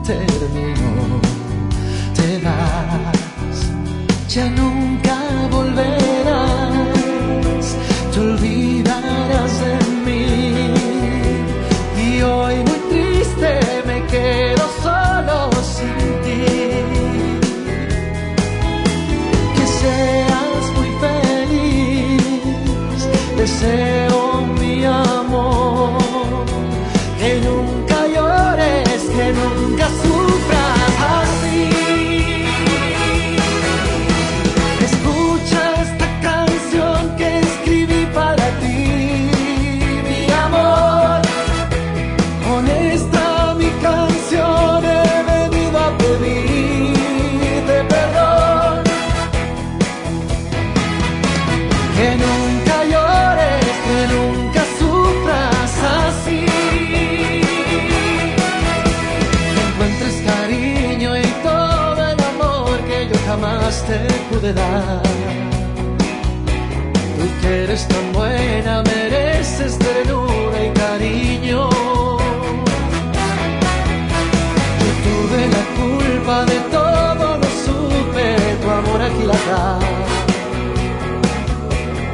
terminó. Te vas, ya nunca volverás, te olvidarás de mí. Y hoy muy triste me quedo solo sin ti. Que seas muy feliz, deseo mi amor, que nunca llores, que nunca sufras así. Escucha esta canción que escribí para ti, mi amor. Con esta mi canción he venido a pedirte perdón. Que nunca llores, que nunca sufras así. Que encuentres cariño y todo el amor que yo jamás te pude dar. Tú que eres tan buena, mereces ternura y cariño. Yo tuve la culpa de todo, no supe tu amor aquilatar.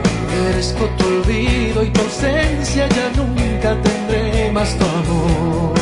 Merezco tu olvido y tu ausencia, ya nunca tendré más tu amor.